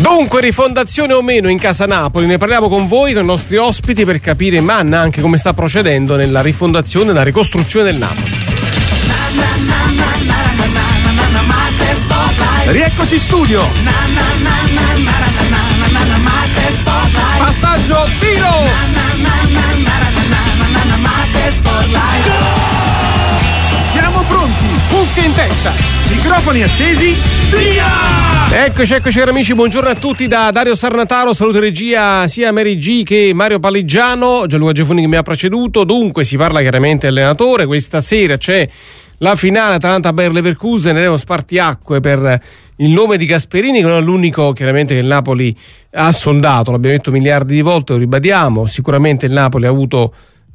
Dunque, rifondazione o meno in casa Napoli, ne parliamo con voi, con i nostri ospiti, per capire anche come sta procedendo nella rifondazione e la ricostruzione del Napoli. Rieccoci in studio. Passaggio, tiro. Siamo pronti, cuffie in testa, microfoni accesi, via! Eccoci cari amici, buongiorno a tutti da Dario Sarnataro, saluto regia sia Mary G che Mario Paligiano, Gianluca Gefoni che mi ha preceduto. Dunque si parla chiaramente allenatore, questa sera c'è la finale Atalanta-Bayer Leverkusen, ne spartiacque per il nome di Gasperini, che non è l'unico chiaramente che il Napoli ha sondato, l'abbiamo detto miliardi di volte, lo ribadiamo. Sicuramente il Napoli ha avuto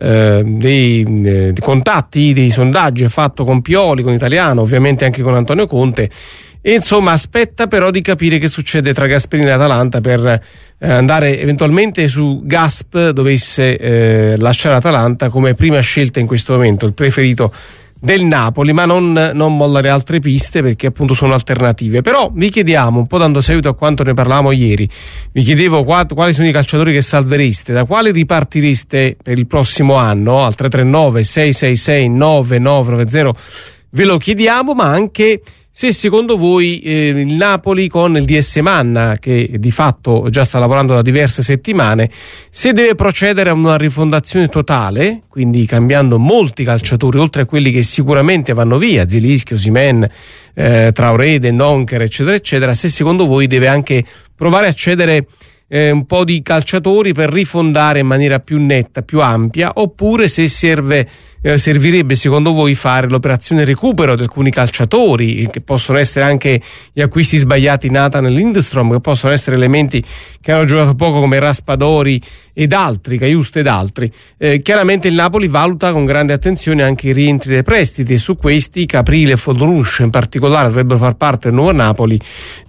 dei contatti, dei sondaggi, ha fatto con Pioli, con Italiano, ovviamente anche con Antonio Conte, e insomma aspetta però di capire che succede tra Gasperini e Atalanta per andare eventualmente su Gasp, dovesse lasciare l'Atalanta come prima scelta in questo momento, il preferito del Napoli, ma non mollare altre piste, perché appunto sono alternative. Però vi chiediamo, un po' dando seguito a quanto ne parlavamo ieri, vi chiedevo quali sono i calciatori che salvereste, da quali ripartireste per il prossimo anno. Al 339 666 9990 ve lo chiediamo, ma anche se secondo voi il Napoli con il DS Manna, che di fatto già sta lavorando da diverse settimane, se deve procedere a una rifondazione totale, quindi cambiando molti calciatori, oltre a quelli che sicuramente vanno via, Zielinski, Osimhen, Traoré, Dendoncker, eccetera eccetera, se secondo voi deve anche provare a cedere un po' di calciatori per rifondare in maniera più netta, più ampia, oppure se servirebbe secondo voi fare l'operazione recupero di alcuni calciatori, che possono essere anche gli acquisti sbagliati Nathan e Lindstrom, che possono essere elementi che hanno giocato poco come Raspadori ed altri, Caiuste ed altri. Chiaramente il Napoli valuta con grande attenzione anche i rientri dei prestiti, e su questi Caprile e Fodorus in particolare dovrebbero far parte del nuovo Napoli,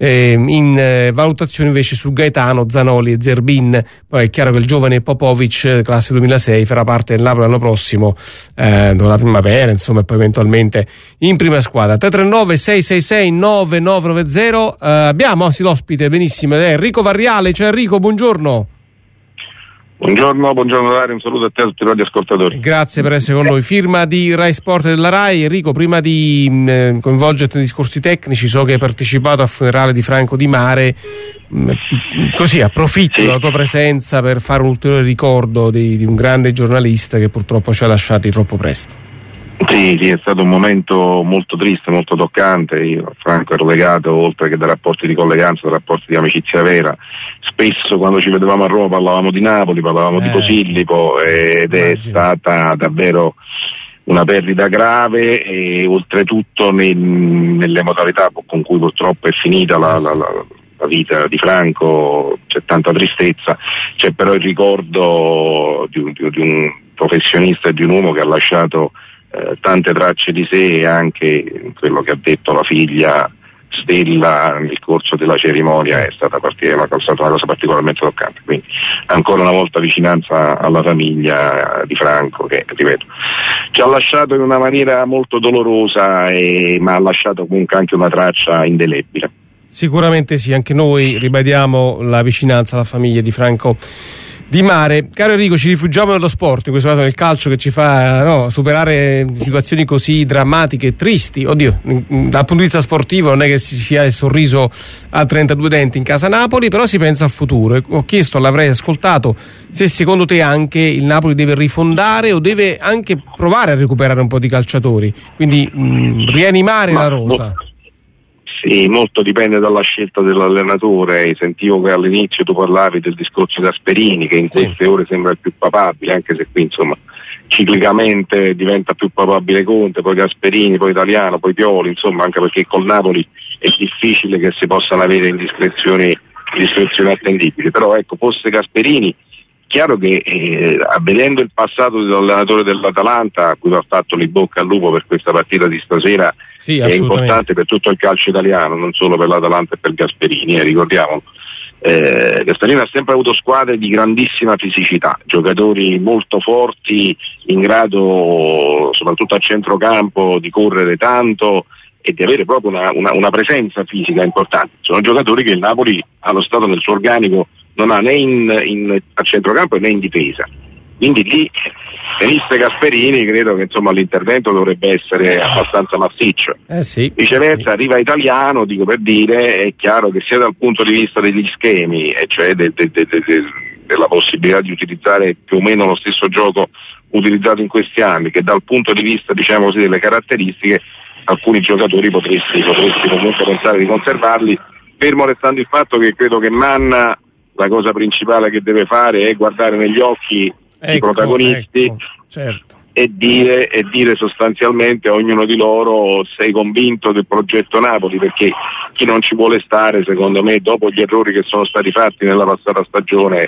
in valutazione invece su Gaetano, Zanoli e Zerbin. Poi è chiaro che il giovane Popovic, classe 2006, farà parte del Napoli l'anno prossimo, dalla primavera, insomma, e poi eventualmente in prima squadra. 339 666 9990. Abbiamo l'ospite, benissimo, è Enrico Varriale. Ciao Enrico, buongiorno. Buongiorno Dario, un saluto a te e a tutti i radioascoltatori. Grazie per essere con noi. Firma di Rai Sport della Rai. Enrico, prima di coinvolgerti nei discorsi tecnici, so che hai partecipato al funerale di Franco Di Mare, così approfitto della tua presenza per fare un ulteriore ricordo di un grande giornalista che purtroppo ci ha lasciati troppo presto. Sì, è stato un momento molto triste, molto toccante. Io a Franco ero legato, oltre che da rapporti di colleganza, da rapporti di amicizia vera. Spesso quando ci vedevamo a Roma parlavamo di Napoli, parlavamo di Posillipo, ed è stata davvero una perdita grave, e oltretutto nelle modalità con cui purtroppo è finita la vita di Franco c'è tanta tristezza. C'è però il ricordo di un professionista e di un uomo che ha lasciato tante tracce di sé, e anche quello che ha detto la figlia Stella nel corso della cerimonia è stata una cosa particolarmente toccante. Quindi ancora una volta vicinanza alla famiglia di Franco, che ripeto ci ha lasciato in una maniera molto dolorosa, ma ha lasciato comunque anche una traccia indelebile. Sicuramente sì, anche noi ribadiamo la vicinanza alla famiglia di Franco Di Mare. Caro Enrico, ci rifugiamo nello sport, in questo caso nel calcio, che ci fa superare situazioni così drammatiche e tristi. Oddio, dal punto di vista sportivo non è che si ha il sorriso a 32 denti in casa Napoli, però si pensa al futuro. Ho chiesto, l'avrei ascoltato, se secondo te anche il Napoli deve rifondare o deve anche provare a recuperare un po' di calciatori, quindi rianimare la rosa. Sì, molto dipende dalla scelta dell'allenatore. Sentivo che all'inizio tu parlavi del discorso Gasperini, che in queste ore sembra il più papabile, anche se qui insomma ciclicamente diventa più papabile Conte, poi Gasperini, poi Italiano, poi Pioli, insomma, anche perché col Napoli è difficile che si possano avere indiscrezioni attendibili. Però ecco, fosse Gasperini, chiaro che vedendo il passato dell'allenatore dell'Atalanta, a cui va fatto in bocca al lupo per questa partita di stasera, è importante per tutto il calcio italiano, non solo per l'Atalanta e per Gasperini, ricordiamolo. Gasperini ha sempre avuto squadre di grandissima fisicità, giocatori molto forti, in grado soprattutto a centrocampo di correre tanto, e di avere proprio una presenza fisica importante. Sono giocatori che il Napoli allo stato nel suo organico non ha né a centrocampo né in difesa. Quindi lì, venisse Gasperini, credo che insomma l'intervento dovrebbe essere abbastanza massiccio. Sì, Viceversa, arriva Italiano, dico per dire, è chiaro che sia dal punto di vista degli schemi, e cioè della possibilità di utilizzare più o meno lo stesso gioco utilizzato in questi anni, che dal punto di vista, diciamo così, delle caratteristiche, alcuni giocatori potresti comunque pensare di conservarli, fermo restando il fatto che credo che Manna la cosa principale che deve fare è guardare negli occhi i protagonisti, certo, e dire sostanzialmente a ognuno di loro: sei convinto del progetto Napoli? Perché chi non ci vuole stare, secondo me, dopo gli errori che sono stati fatti nella passata stagione,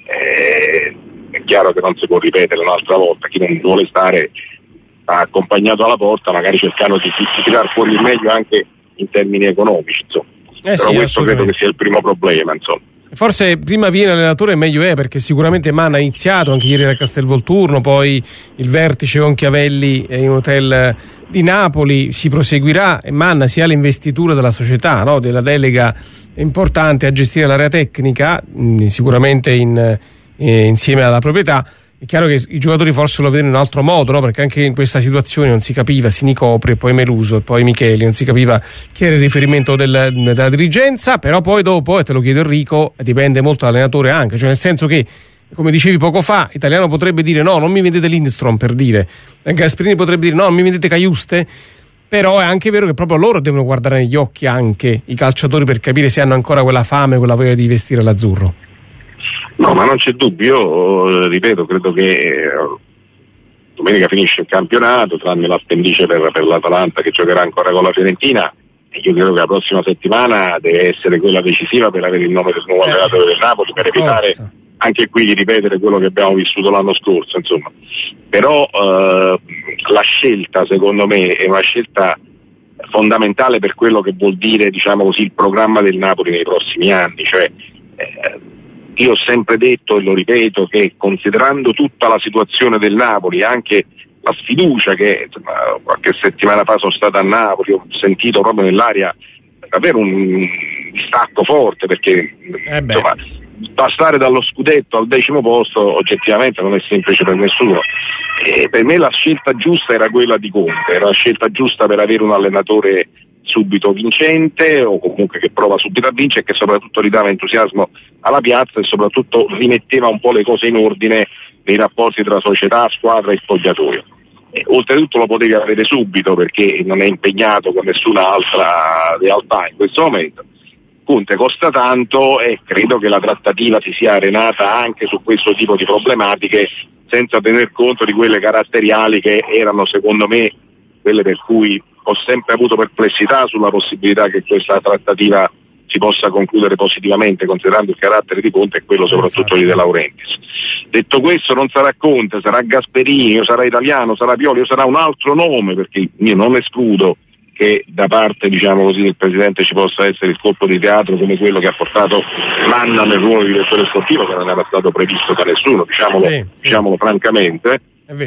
è chiaro che non si può ripetere un'altra volta. Chi non vuole stare accompagnato alla porta, magari cercando di tirar fuori il meglio anche in termini economici, insomma. Però questo credo che sia il primo problema, insomma. Forse prima viene l'allenatore meglio è, perché sicuramente Manna ha iniziato anche ieri a Castelvolturno, poi il vertice con Chiavelli in un hotel di Napoli, si proseguirà e Manna si ha l'investitura della società, no? Della delega importante a gestire l'area tecnica, sicuramente insieme alla proprietà. È chiaro che i giocatori forse lo vedono in un altro modo, no? Perché anche in questa situazione non si capiva, Sinicopri, poi Meluso e poi Micheli, non si capiva chi era il riferimento della dirigenza, però poi dopo, e te lo chiedo Enrico, dipende molto dall'allenatore anche, cioè nel senso che, come dicevi poco fa, Italiano potrebbe dire no, non mi vendete Lindstrom, per dire, Gasperini potrebbe dire no, non mi vendete Caiuste, però è anche vero che proprio loro devono guardare negli occhi anche i calciatori per capire se hanno ancora quella fame, quella voglia di vestire l'azzurro. No, ma non c'è dubbio, io ripeto, credo che domenica finisce il campionato, tranne l'appendice per l'Atalanta che giocherà ancora con la Fiorentina, e io credo che la prossima settimana deve essere quella decisiva per avere il nome del nuovo allenatore del Napoli, per evitare anche qui di ripetere quello che abbiamo vissuto l'anno scorso, insomma. Però la scelta, secondo me, è una scelta fondamentale per quello che vuol dire, diciamo così, il programma del Napoli nei prossimi anni, cioè io ho sempre detto e lo ripeto che, considerando tutta la situazione del Napoli, anche la sfiducia che insomma, qualche settimana fa sono stata a Napoli, ho sentito proprio nell'aria davvero un distacco forte, perché insomma, passare dallo scudetto al 10° posto oggettivamente non è semplice per nessuno. E per me la scelta giusta era quella di Conte, era la scelta giusta per avere un allenatore subito vincente, o comunque che prova subito a vincere, e che soprattutto ridava entusiasmo alla piazza e soprattutto rimetteva un po' le cose in ordine nei rapporti tra società, squadra e spogliatoio. Oltretutto lo potevi avere subito, perché non è impegnato con nessuna altra realtà in questo momento. Conte costa tanto e credo che la trattativa si sia arenata anche su questo tipo di problematiche, senza tener conto di quelle caratteriali che erano, secondo me, quelle per cui ho sempre avuto perplessità sulla possibilità che questa trattativa si possa concludere positivamente, considerando il carattere di Conte e quello soprattutto di De Laurentiis. Detto questo, non sarà Conte, sarà Gasperini, o sarà Italiano, sarà Pioli, o sarà un altro nome, perché io non escludo che da parte, diciamo così, del Presidente ci possa essere il colpo di teatro come quello che ha portato Manna nel ruolo di direttore sportivo, che non era stato previsto da nessuno, diciamolo francamente.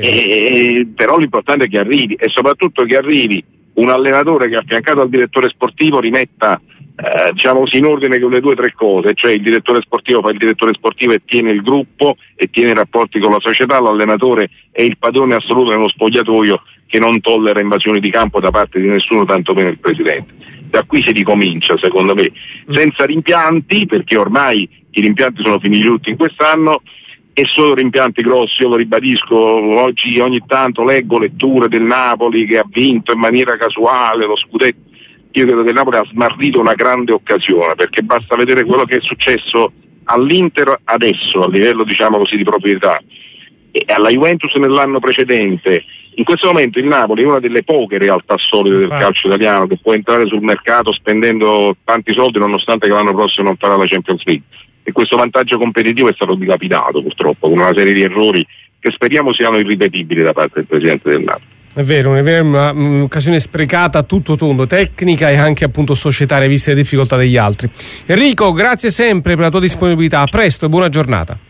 Però l'importante è che arrivi, e soprattutto che arrivi un allenatore che, affiancato al direttore sportivo, rimetta diciamo così in ordine quelle 2 o 3 cose, cioè il direttore sportivo fa il direttore sportivo e tiene il gruppo e tiene i rapporti con la società, l'allenatore è il padrone assoluto nello spogliatoio, che non tollera invasioni di campo da parte di nessuno, tantomeno il Presidente. Da qui si ricomincia, secondo me, senza rimpianti, perché ormai i rimpianti sono finiti tutti in quest'anno, e solo rimpianti grossi. Io lo ribadisco, ogni tanto leggo letture del Napoli che ha vinto in maniera casuale lo scudetto. Io credo che il Napoli ha smarrito una grande occasione, perché basta vedere quello che è successo all'Inter adesso, a livello, diciamo così, di proprietà, e alla Juventus nell'anno precedente. In questo momento il Napoli è una delle poche realtà solide del calcio italiano che può entrare sul mercato spendendo tanti soldi, nonostante che l'anno prossimo non farà la Champions League. E questo vantaggio competitivo è stato dilapidato, purtroppo, con una serie di errori che speriamo siano irripetibili da parte del Presidente del Napoli. È vero, un'occasione sprecata a tutto tondo, tecnica e anche appunto societaria, viste le difficoltà degli altri. Enrico, grazie sempre per la tua disponibilità, a presto e buona giornata.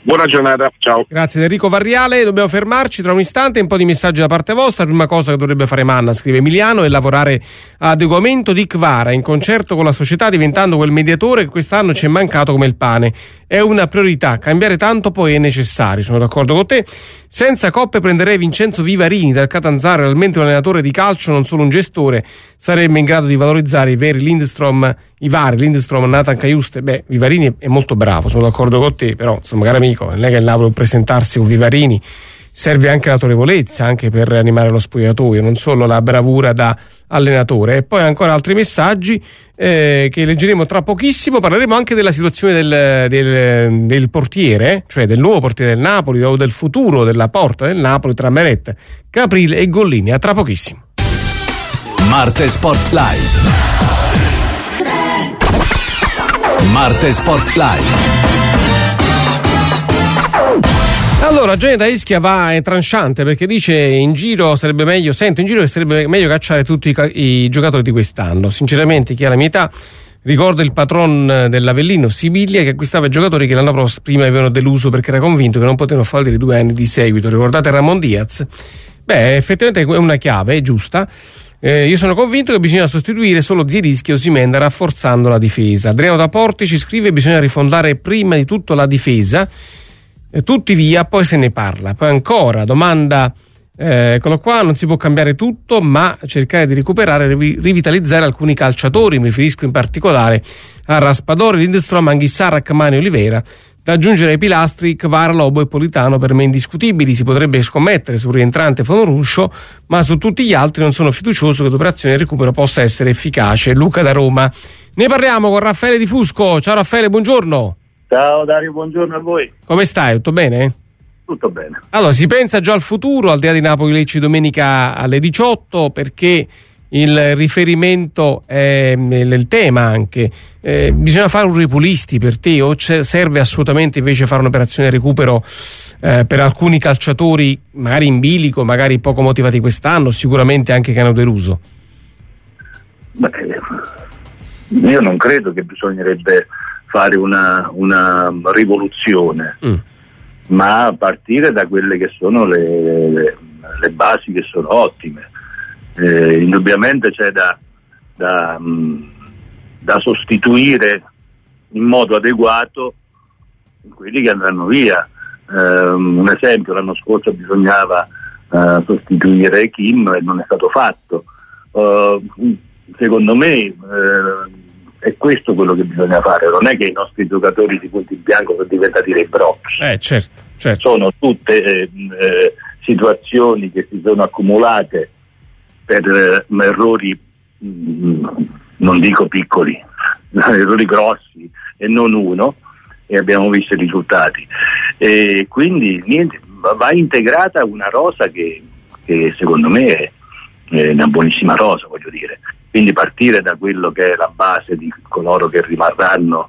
Buona giornata, ciao. Grazie Enrico Varriale, dobbiamo fermarci tra un istante, un po' di messaggi da parte vostra. Prima cosa che dovrebbe fare Manna, scrive Emiliano, è lavorare all'adeguamento di Kvara in concerto con la società, diventando quel mediatore che quest'anno ci è mancato come il pane. È una priorità, cambiare tanto poi è necessario, sono d'accordo con te. Senza coppe prenderei Vincenzo Vivarini dal Catanzaro, realmente un allenatore di calcio, non solo un gestore, sarebbe in grado di valorizzare i vari Lindstrom, Nathan Cajuste. Vivarini è molto bravo, sono d'accordo con te, però insomma, caro amico, non è che il Napoli può presentarsi con Vivarini, serve anche l'autorevolezza, anche per animare lo spogliatoio, non solo la bravura da allenatore. E poi ancora altri messaggi che leggeremo tra pochissimo. Parleremo anche della situazione del portiere, cioè del nuovo portiere del Napoli o del futuro della porta del Napoli tra Meret, Caprile e Gollini. A tra pochissimo. Marte Sport Live. Marte Sport Live. Allora, Gene da Ischia va tranchante perché dice in giro che sarebbe meglio cacciare tutti i giocatori di quest'anno. Sinceramente, chi ha la mia età ricorda il patron dell'Avellino, Sibiglia, che acquistava i giocatori che l'anno prima avevano deluso perché era convinto che non potevano fallire 2 anni di seguito. Ricordate Ramon Diaz? Effettivamente è una chiave, è giusta. Io sono convinto che bisogna sostituire solo Zielinski e Osimhen rafforzando la difesa. Adriano da Porti ci scrive: bisogna rifondare prima di tutto la difesa, tutti via, poi se ne parla. Poi ancora domanda, eccolo qua, non si può cambiare tutto, ma cercare di recuperare e rivitalizzare alcuni calciatori. Mi riferisco in particolare a Raspadori, Lindstrom, Anghissà, Rachmani, Olivera, da aggiungere ai pilastri Kvara, Lobo e Politano, per me indiscutibili. Si potrebbe scommettere sul rientrante Fonuruscio, ma su tutti gli altri non sono fiducioso che l'operazione di recupero possa essere efficace. Luca da Roma. Ne parliamo con Raffaele Di Fusco. Ciao Raffaele, buongiorno. Ciao Dario, buongiorno a voi. Come stai? Tutto bene? Tutto bene. Allora, si pensa già al futuro, al di là di Napoli-Lecce domenica alle 18, perché il riferimento è il tema anche. Bisogna fare un ripulisti per te o serve assolutamente invece fare un'operazione recupero per alcuni calciatori magari in bilico, magari poco motivati quest'anno, sicuramente anche che hanno deluso? Io non credo che bisognerebbe fare una rivoluzione, ma partire da quelle che sono le basi che sono ottime. Indubbiamente c'è da sostituire in modo adeguato quelli che andranno via. Un esempio: l'anno scorso bisognava sostituire Kim e non è stato fatto. Secondo me è questo quello che bisogna fare. Non è che i nostri giocatori di punto in bianco sono diventati dei brocchi. Certo. Sono tutte situazioni che si sono accumulate per errori, non dico piccoli, errori grossi e non uno, e abbiamo visto i risultati. E quindi niente, va integrata una rosa che secondo me è una buonissima rosa, voglio dire. Quindi partire da quello che è la base di coloro che rimarranno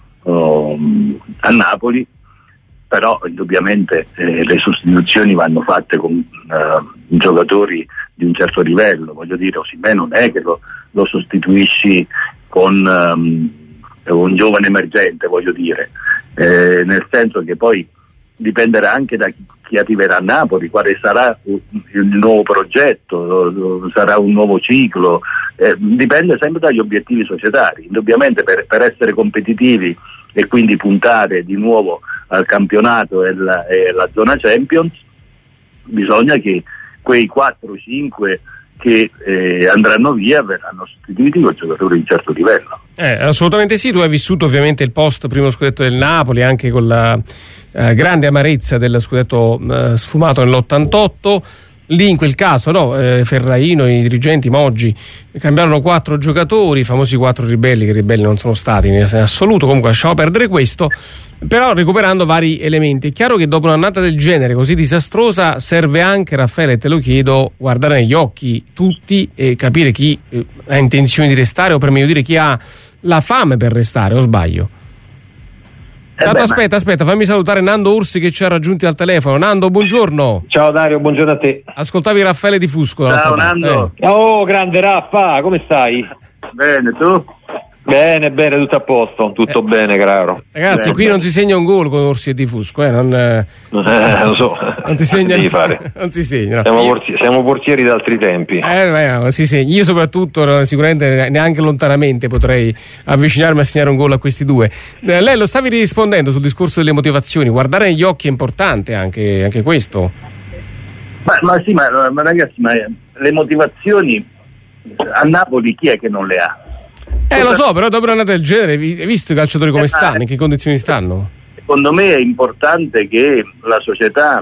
a Napoli, però indubbiamente le sostituzioni vanno fatte con giocatori di un certo livello. Voglio dire, Osimhen non è che lo sostituisci con un giovane emergente, voglio dire, nel senso che poi dipenderà anche da chi arriverà a Napoli, quale sarà il nuovo progetto, sarà un nuovo ciclo, dipende sempre dagli obiettivi societari. Indubbiamente per essere competitivi e quindi puntare di nuovo al campionato e la zona Champions, bisogna che quei 4-5 che andranno via verranno sostituiti con giocatori di un certo livello. Assolutamente sì. Tu hai vissuto ovviamente il post primo scudetto del Napoli, anche con la grande amarezza del scudetto sfumato nell'88. Lì in quel caso Ferraino e i dirigenti Moggi cambiarono 4 giocatori, i famosi 4 ribelli, che ribelli non sono stati in assoluto. Comunque lasciamo perdere questo, però recuperando vari elementi. È chiaro che dopo un'annata del genere così disastrosa serve anche, Raffaele, te lo chiedo, guardare negli occhi tutti e capire chi ha intenzione di restare, o per meglio dire chi ha la fame per restare, o sbaglio? Aspetta, fammi salutare Nando Ursi che ci ha raggiunti al telefono. Nando, buongiorno. Ciao Dario, buongiorno a te. Ascoltavi Raffaele Di Fusco. Ciao Nando. Oh, grande Raffa, come stai? Bene, tu? Bene, tutto a posto, tutto bene, caro. Ragazzi, qui non si segna un gol con Orsi e Di Fusco, lo so. Non si segna. Devi fare. Non si segna. No. Siamo portieri d'altri tempi. Si segna. Io soprattutto, sicuramente neanche lontanamente potrei avvicinarmi a segnare un gol a questi due. Lei lo stavi rispondendo sul discorso delle motivazioni, guardare negli occhi è importante anche questo. Ma ragazzi, le motivazioni a Napoli chi è che non le ha? Lo so, però dopo un'annata del genere, hai visto i calciatori come stanno, in che condizioni stanno? Secondo me è importante che la società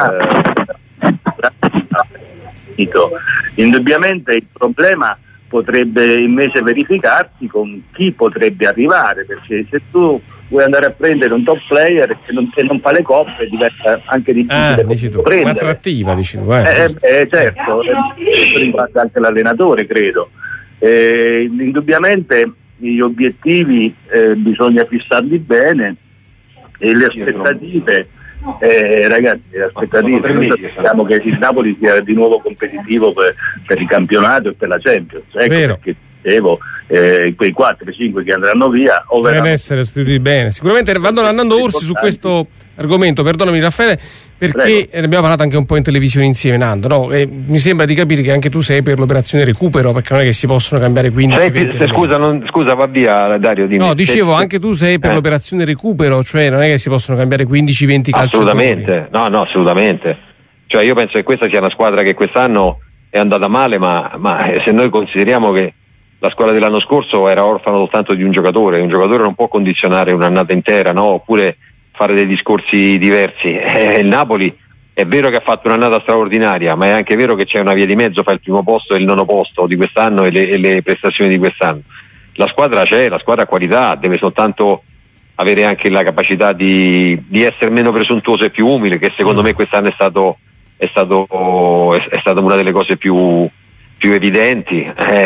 indubbiamente il problema potrebbe invece verificarsi con chi potrebbe arrivare, perché se tu vuoi andare a prendere un top player che non fa le coppe diventa anche difficile prendere. Un'attrattiva, dici tu. Certo, questo riguarda anche l'allenatore, credo. Indubbiamente gli obiettivi bisogna fissarli bene e le aspettative, ragazzi, noi sappiamo che il Napoli sia di nuovo competitivo per il campionato e per la Champions, perché dicevo, quei 4-5 che andranno via devono essere sostituiti bene. Sicuramente vanno andando Orsi su questo argomento, perdonami Raffaele, perché ne abbiamo parlato anche un po' in televisione insieme, Nando, no? Mi sembra di capire che anche tu sei per l'operazione recupero, perché non è che si possono cambiare 15-20 scusa, va via Dario, dimmi. No, dicevo, anche tu sei per l'operazione recupero, cioè non è che si possono cambiare 15-20 calciatori. Assolutamente. Cioè io penso che questa sia una squadra che quest'anno è andata male, ma se noi consideriamo che la squadra dell'anno scorso era orfana soltanto di un giocatore non può condizionare un'annata intera, no? Oppure fare dei discorsi diversi. Il Napoli è vero che ha fatto un'annata straordinaria, ma è anche vero che c'è una via di mezzo fra il primo posto e il nono posto di quest'anno e le prestazioni di quest'anno. La squadra c'è, la squadra ha qualità, deve soltanto avere anche la capacità di essere meno presuntuoso e più umile, che secondo me quest'anno è stata una delle cose più evidenti,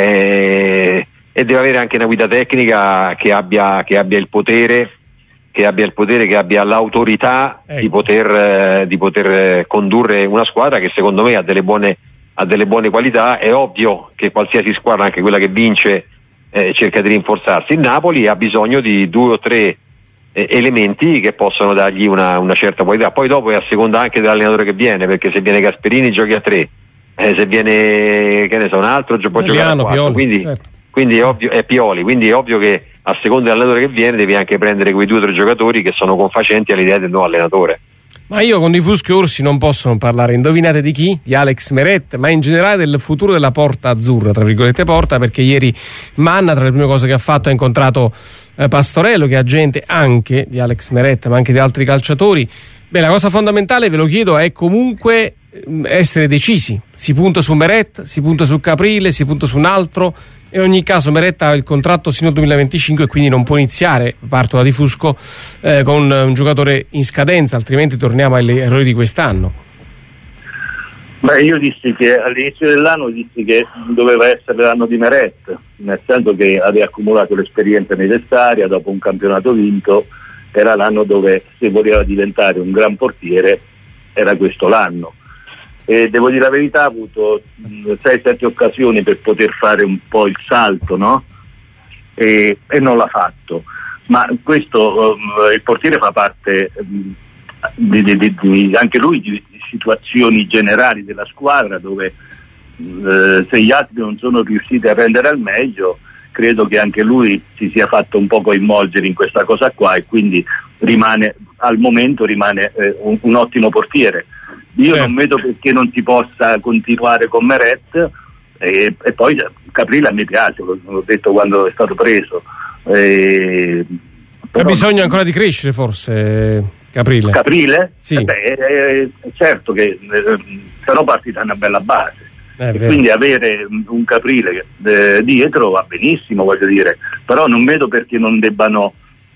e deve avere anche una guida tecnica che abbia il potere, che abbia l'autorità di poter condurre una squadra che secondo me ha delle buone qualità. È ovvio che qualsiasi squadra, anche quella che vince, cerca di rinforzarsi. Il Napoli ha bisogno di 2 o 3 elementi che possono dargli una certa qualità. Poi dopo è a seconda anche dell'allenatore che viene, perché se viene Gasperini giochi a 3, se viene un altro può giocare a 4, quindi è ovvio, è Pioli, quindi è ovvio che a seconda dell'allenatore che viene devi anche prendere quei 2 o 3 giocatori che sono confacenti all'idea del nuovo allenatore. Ma io con Di Fusco e Orsi non posso parlare, indovinate di chi? Di Alex Meret, ma in generale del futuro della porta azzurra, tra virgolette porta, perché ieri Manna, tra le prime cose che ha fatto, ha incontrato Pastorello, che è agente anche di Alex Meret, ma anche di altri calciatori. Beh, la cosa fondamentale, ve lo chiedo, è comunque essere decisi. Si punta su Meret, si punta su Caprile, si punta su un altro. In ogni caso Meret ha il contratto sino al 2025 e quindi non può iniziare, parto da Di Fusco, con un giocatore in scadenza, altrimenti torniamo agli errori di quest'anno. Io dissi che all'inizio dell'anno che doveva essere l'anno di Meret, nel senso che aveva accumulato l'esperienza necessaria, dopo un campionato vinto era l'anno dove, se voleva diventare un gran portiere, era questo l'anno. E devo dire la verità, ha avuto 6-7 occasioni per poter fare un po' il salto, no? E non l'ha fatto. Ma questo, il portiere fa parte anche lui di situazioni generali della squadra, dove se gli altri non sono riusciti a rendere al meglio, credo che anche lui si sia fatto un po' coinvolgere in questa cosa qua, e quindi al momento rimane un ottimo portiere. Io non vedo perché non si possa continuare con Meret, e poi Caprile a me piace, l'ho detto quando è stato preso. Però bisogna ancora di crescere forse Caprile? Caprile? Sì. Certo che però parti da una bella base. E quindi avere un Caprile dietro va benissimo, voglio dire, però non vedo perché non debbano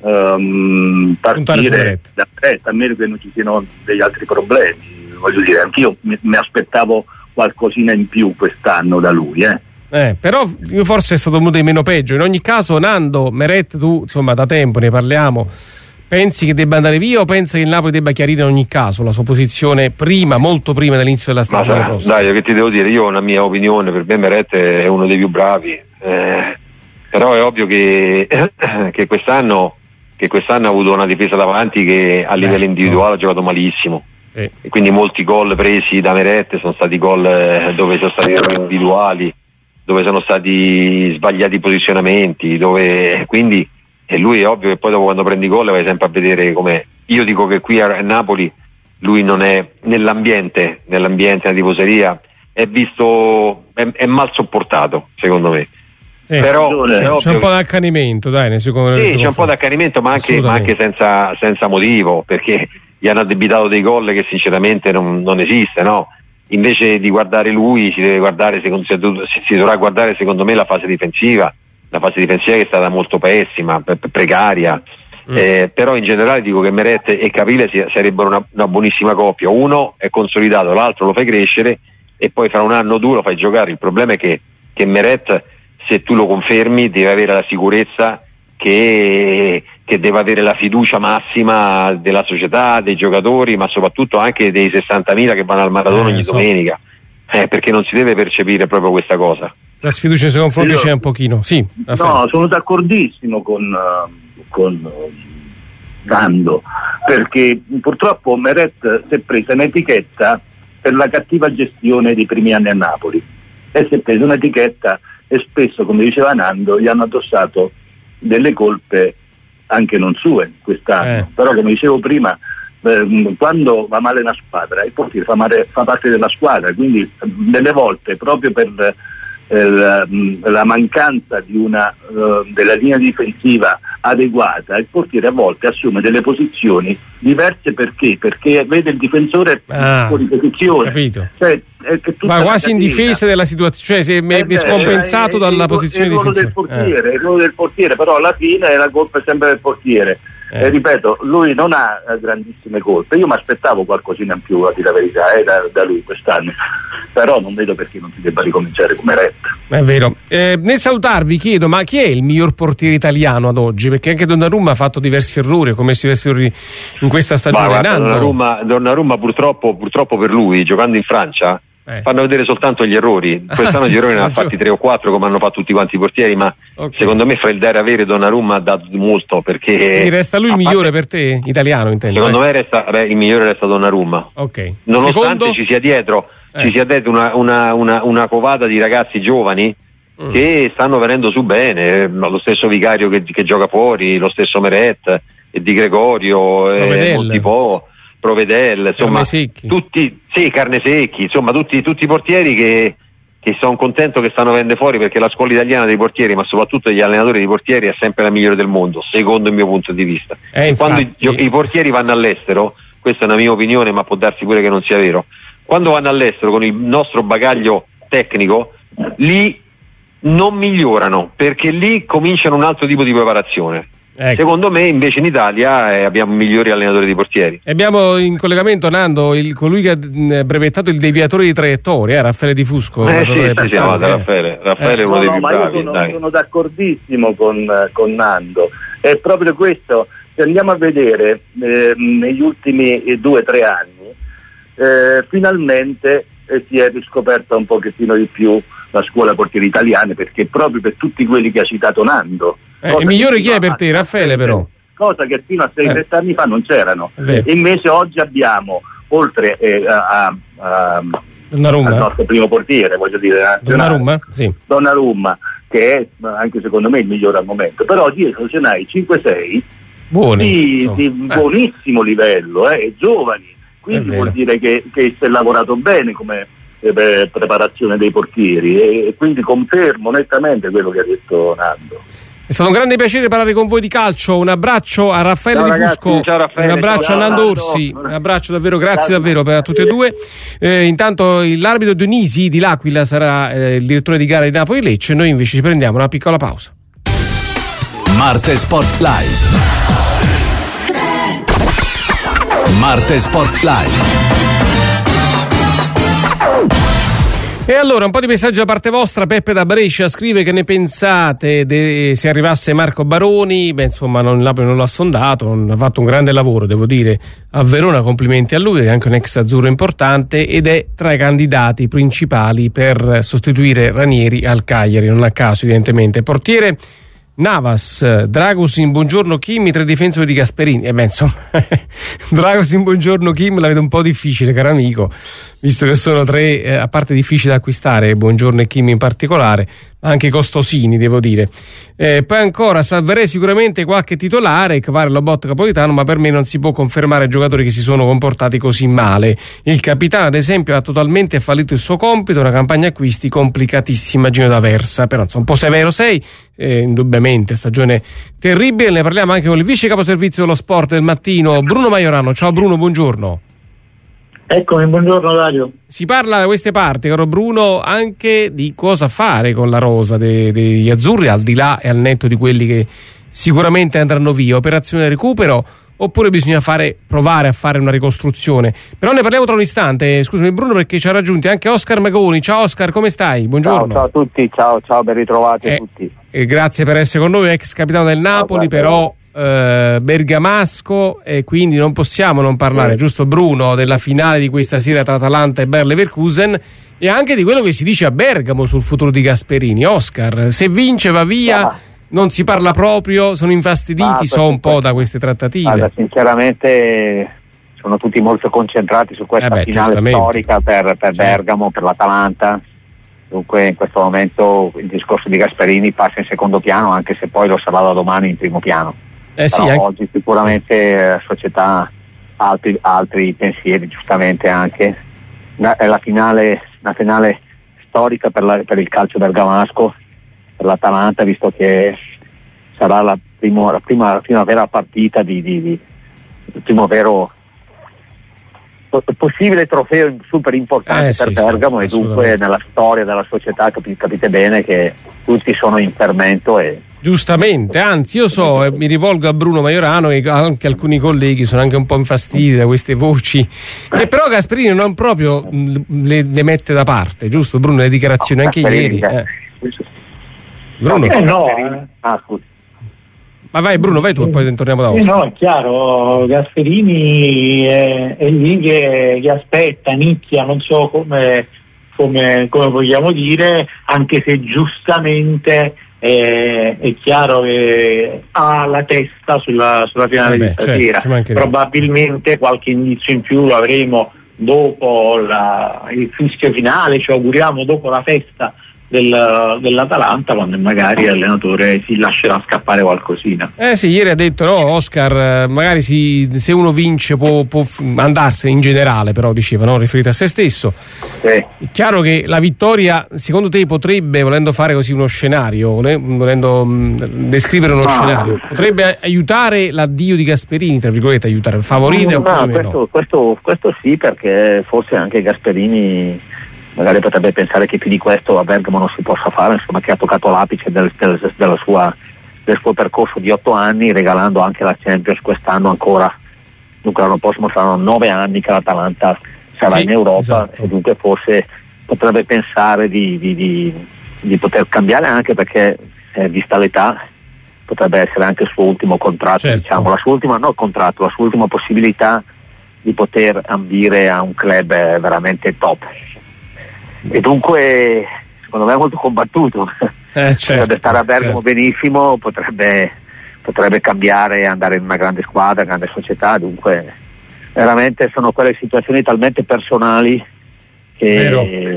partire da Meret, a meno che non ci siano degli altri problemi. Voglio dire, anch'io mi aspettavo qualcosina in più quest'anno da lui, però forse è stato uno dei meno peggio. In ogni caso, Nando, Meret, tu insomma da tempo ne parliamo, pensi che debba andare via o pensi che il Napoli debba chiarire in ogni caso la sua posizione molto prima dell'inizio della stagione prossima? Dai, che ti devo dire, io ho una mia opinione, per me Meret è uno dei più bravi, Però è ovvio che quest'anno ha avuto una difesa davanti che a livello individuale ha giocato malissimo. E quindi molti gol presi da Meret sono stati gol dove sono stati errori individuali, dove sono stati sbagliati posizionamenti, quindi e lui è ovvio che poi dopo quando prendi gol vai sempre a vedere come. Io dico che qui a Napoli lui non è nell'ambiente della tifoseria, è visto, è mal sopportato secondo me. Però c'è un po' di accanimento, dai, c'è un po' di accanimento, ma anche senza motivo, perché gli hanno addebitato dei gol che sinceramente non esiste, no? Invece di guardare lui si dovrà guardare secondo me la fase difensiva che è stata molto pessima, precaria. Però in generale dico che Meret e Capile sarebbero una buonissima coppia. Uno è consolidato, l'altro lo fai crescere e poi fra un anno o due lo fai giocare. Il problema è che Meret, se tu lo confermi, deve avere la sicurezza che deve avere la fiducia massima della società, dei giocatori, ma soprattutto anche dei 60.000 che vanno al Maradona ogni domenica, perché non si deve percepire proprio questa cosa. La sfiducia nei suoi confronti c'è un pochino. Sì, no, sono d'accordissimo con Nando, perché purtroppo Meret si è presa un'etichetta per la cattiva gestione dei primi anni a Napoli e si è presa un'etichetta e spesso, come diceva Nando, gli hanno addossato delle colpe anche non sue quest'anno. Però come dicevo prima, quando va male una squadra il portiere fa parte della squadra, quindi delle volte proprio per la mancanza di della linea difensiva adeguata, il portiere a volte assume delle posizioni diverse perché vede il difensore fuori posizione, capito. Cioè, va quasi in difesa della situazione, cioè si è scompensato dalla posizione di difensore. Il ruolo del portiere, però alla fine la colpa è sempre del portiere. E ripeto, lui non ha grandissime colpe, io mi aspettavo qualcosina in più, a dire la verità, da lui quest'anno, però non vedo perché non si debba ricominciare come Meret. È vero. Nel salutarvi chiedo, ma chi è il miglior portiere italiano ad oggi? Perché anche Donnarumma ha fatto diversi errori, ha commesso diversi errori in questa stagione. Donnarumma purtroppo per lui, giocando in Francia, fanno vedere soltanto gli errori. Quest'anno gli errori ne ha fatti 3 o 4 come hanno fatto tutti quanti i portieri, ma secondo me fra il dare e avere Donnarumma ha dato molto, perché quindi resta lui il migliore per te? Italiano intendo? Secondo me il migliore resta Donnarumma, nonostante ci sia dietro una covata di ragazzi giovani che stanno venendo su bene, lo stesso Vicario che gioca fuori, lo stesso Meret e Di Gregorio, Provedel, insomma Carnesecchi, insomma tutti i portieri che sono contento che stanno venendo fuori, perché la scuola italiana dei portieri, ma soprattutto degli allenatori dei portieri, è sempre la migliore del mondo, secondo il mio punto di vista. Quando i portieri vanno all'estero, questa è una mia opinione, ma può darsi pure che non sia vero, quando vanno all'estero con il nostro bagaglio tecnico, lì non migliorano, perché lì cominciano un altro tipo di preparazione. Secondo me invece in Italia abbiamo migliori allenatori di portieri. Abbiamo in collegamento Nando colui che ha brevettato il deviatore di traiettoria, Raffaele Di Fusco. Raffaele è uno dei più bravi. Io sono d'accordissimo con Nando, è proprio questo. Se andiamo a vedere negli ultimi 2 o 3 anni finalmente si è riscoperta un pochettino di più la scuola portieri italiane, perché proprio per tutti quelli che ha citato Nando. Il migliore chi è per te, Raffaele, però? Cosa che fino a 6-7 anni fa non c'erano. Invece oggi abbiamo, oltre al nostro primo portiere, voglio dire, Donnarumma, che è anche secondo me il migliore al momento, però dietro ce n'hai 5-6 di buonissimo livello, giovani, quindi vuol dire che si è lavorato bene come preparazione dei portieri, e quindi confermo nettamente quello che ha detto Nando. È stato un grande piacere parlare con voi di calcio. Un abbraccio a Raffaele Di Fusco, un abbraccio a Nando Orsi, un abbraccio davvero, grazie davvero per tutti e due. Intanto l'arbitro Dionisi di L'Aquila sarà il direttore di gara di Napoli Lecce. Noi invece ci prendiamo una piccola pausa. Marte Sport Live. Marte Sport Live. E allora un po' di messaggi da parte vostra. Peppe da Brescia scrive: che ne pensate se arrivasse Marco Baroni? Beh, insomma, Napoli non l'ha sondato, ha fatto un grande lavoro, devo dire, a Verona, complimenti a lui, è anche un ex azzurro importante ed è tra i candidati principali per sostituire Ranieri al Cagliari, non a caso evidentemente. Portiere Navas, Dragusin, buongiorno Kim, i 3 difensori di Gasperini. Insomma, Dragusin, buongiorno Kim, la vedo un po' difficile, caro amico, visto che sono 3, a parte difficili da acquistare, buongiorno e Kim in particolare, ma anche costosini, devo dire. Poi ancora, salverei sicuramente qualche titolare, Kvara, Lobotka, Napolitano, ma per me non si può confermare giocatori che si sono comportati così male. Il capitano, ad esempio, ha totalmente fallito il suo compito, una campagna acquisti complicatissima, Gino D'Aversa, però insomma, un po' severo sei, indubbiamente, stagione terribile. Ne parliamo anche con il vice caposervizio dello sport del mattino, Bruno Majorano. Ciao Bruno, buongiorno. Eccomi, buongiorno Dario. Si parla da queste parti, caro Bruno, anche di cosa fare con la rosa degli azzurri, al di là e al netto di quelli che sicuramente andranno via. Operazione recupero, oppure bisogna provare a fare una ricostruzione? Però ne parliamo tra un istante. Scusami Bruno, perché ci ha raggiunti anche Oscar Magoni. Ciao Oscar, come stai? Buongiorno. Ciao a tutti, ciao, ben ritrovati a tutti. Grazie per essere con noi, ex capitano del Napoli, però bergamasco, e quindi non possiamo non parlare, giusto Bruno, della finale di questa sera tra Atalanta e Bayer Leverkusen, e anche di quello che si dice a Bergamo sul futuro di Gasperini. Oscar, se vince va via, non si parla proprio, sono infastiditi, un po' da queste trattative. Guarda, sinceramente sono tutti molto concentrati su questa finale storica per Bergamo, per l'Atalanta. Dunque in questo momento il discorso di Gasperini passa in secondo piano, anche se poi lo sarà da domani in primo piano. Oggi sicuramente la società ha altri pensieri, giustamente anche. È la finale storica per il calcio bergamasco, per l'Atalanta, visto che sarà la prima vera partita il primo vero possibile trofeo super importante per Bergamo, e dunque nella storia della società capite bene che tutti sono in fermento. Giustamente, anzi io mi rivolgo a Bruno Majorano, e anche alcuni colleghi sono anche un po' infastiditi da queste voci, che però Gasperini non proprio le mette da parte, giusto Bruno? Le dichiarazioni anche ieri. Bruno? Scusa. Ma vai Bruno, vai tu e poi torniamo da Oscar. No, è chiaro, Gasperini è lì che aspetta, nicchia, non so come vogliamo dire, anche se giustamente è chiaro che ha la testa sulla finale di stasera. Probabilmente qualche indizio in più lo avremo dopo il fischio finale, ci auguriamo dopo la festa dell'Atalanta, quando magari l'allenatore si lascerà scappare qualcosina. Ieri ha detto Oscar, magari se uno vince può andarsene in generale, però diceva, riferito a se stesso. È chiaro che la vittoria, secondo te, potrebbe, volendo fare così uno scenario, volendo descrivere uno scenario, potrebbe aiutare l'addio di Gasperini, tra virgolette, aiutare, favorire? Questo sì, perché forse anche Gasperini magari potrebbe pensare che più di questo a Bergamo non si possa fare, insomma, che ha toccato l'apice del suo percorso di 8 anni, regalando anche la Champions quest'anno ancora. Dunque l'anno prossimo saranno 9 anni che l'Atalanta sarà in Europa, esatto. E dunque forse potrebbe pensare di poter cambiare, anche perché vista l'età potrebbe essere anche il suo ultimo contratto, diciamo, la sua ultima possibilità di poter ambire a un club veramente top. E dunque secondo me è molto combattuto, potrebbe stare a Bergamo benissimo, potrebbe cambiare, andare in una grande squadra, grande società. Dunque veramente sono quelle situazioni talmente personali che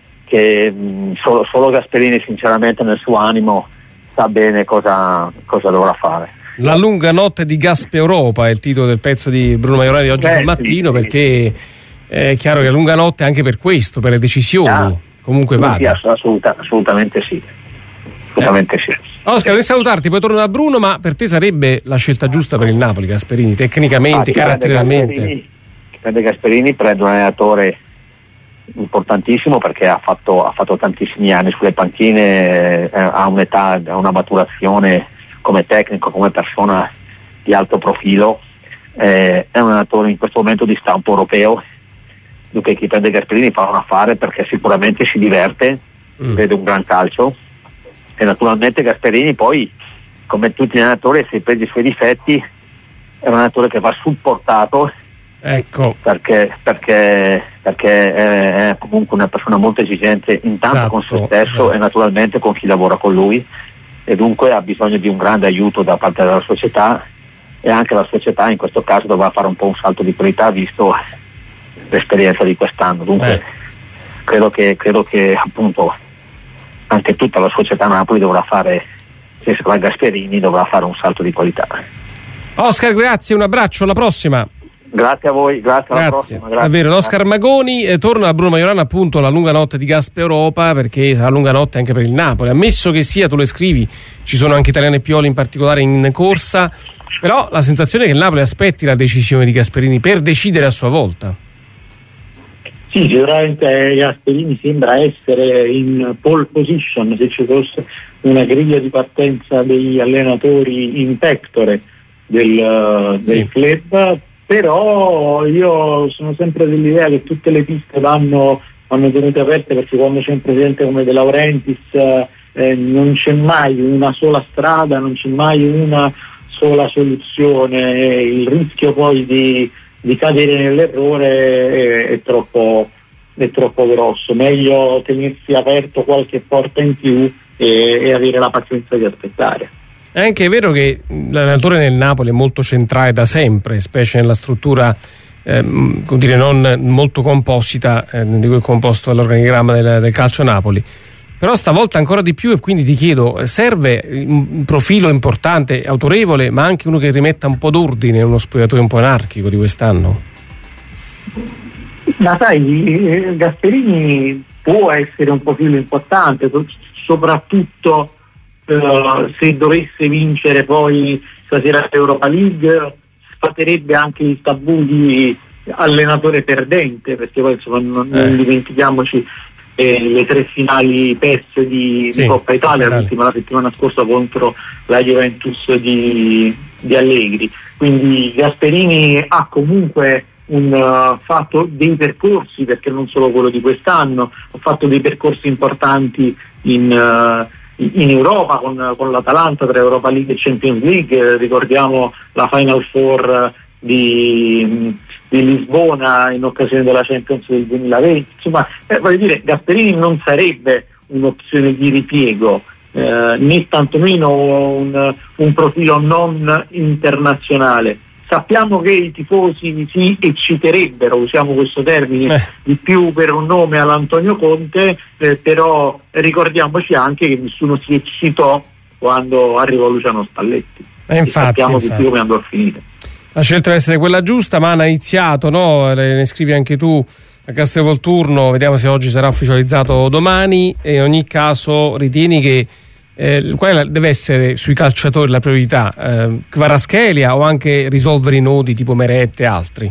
solo Gasperini sinceramente nel suo animo sa bene cosa dovrà fare. La lunga notte di Gaspe Europa è il titolo del pezzo di Bruno Majorani oggi sul mattino, perché è chiaro che è lunga notte anche per questo, per le decisioni. Comunque va. Assolutamente sì. Oscar, nel salutarti, poi torno da Bruno, ma per te sarebbe la scelta giusta per il Napoli Gasperini, tecnicamente, caratterialmente? Prende Gasperini, prende un allenatore importantissimo, perché ha fatto tantissimi anni sulle panchine, ha un'età, ha una maturazione come tecnico, come persona di alto profilo, è un allenatore in questo momento di stampo europeo. Dunque chi prende Gasperini fa un affare, perché sicuramente si diverte, vede un gran calcio, e naturalmente Gasperini poi, come tutti gli allenatori, se prende i suoi difetti, è un allenatore che va supportato, perché è comunque una persona molto esigente, intanto con se stesso e naturalmente con chi lavora con lui, e dunque ha bisogno di un grande aiuto da parte della società, e anche la società in questo caso dovrà fare un po' un salto di qualità visto l'esperienza di quest'anno. Dunque credo che appunto anche tutta la società Napoli dovrà fare, se sarà Gasperini, dovrà fare un salto di qualità. Oscar, grazie, un abbraccio, alla prossima. Grazie a voi, grazie. Alla prossima. Grazie. Davvero, Oscar Magoni. Torna a Bruno Majorana appunto la lunga notte di Gasp Europa, perché sarà lunga notte anche per il Napoli, ammesso che sia, tu le scrivi, ci sono anche Italiano e Pioli in particolare in corsa, però la sensazione è che il Napoli aspetti la decisione di Gasperini per decidere a sua volta. Sì, sicuramente Gasperini sembra essere in pole position, se ci fosse una griglia di partenza degli allenatori in pectore del club, però io sono sempre dell'idea che tutte le piste vanno tenute aperte, perché quando c'è un presidente come De Laurentiis non c'è mai una sola strada, non c'è mai una sola soluzione, il rischio poi di cadere nell'errore è troppo grosso. Meglio tenersi aperto qualche porta in più e avere la pazienza di aspettare. È anche vero che l'allenatore del Napoli è molto centrale da sempre, specie nella struttura non molto composita di cui è composto l'organigramma del calcio Napoli. Però stavolta ancora di più, e quindi ti chiedo, serve un profilo importante, autorevole, ma anche uno che rimetta un po' d'ordine in uno spogliatoio un po' anarchico di quest'anno? Ma sai, Gasperini può essere un profilo importante, soprattutto se dovesse vincere poi stasera l'Europa League, sfaterebbe anche il tabù di allenatore perdente, perché poi insomma non dimentichiamoci le 3 finali perse di Coppa Italia, l'ultima la settimana scorsa contro la Juventus di Allegri. Quindi Gasperini ha comunque fatto dei percorsi, perché non solo quello di quest'anno, ha fatto dei percorsi importanti in Europa con l'Atalanta, tra Europa League e Champions League. Ricordiamo la Final Four di Lisbona in occasione della Champions del 2020. Insomma, voglio dire, Gasperini non sarebbe un'opzione di ripiego, né tantomeno un profilo non internazionale. Sappiamo che i tifosi si ecciterebbero, usiamo questo termine, di più per un nome all'Antonio Conte, però ricordiamoci anche che nessuno si eccitò quando arrivò Luciano Spalletti. Sappiamo tutti come andò a finire. La scelta deve essere quella giusta, ma hanno iniziato, no? Ne scrivi anche tu a Castelvolturno, vediamo se oggi sarà ufficializzato domani, e in ogni caso ritieni che quale deve essere sui calciatori la priorità? Kvaratskhelia o anche risolvere i nodi tipo Meret e altri?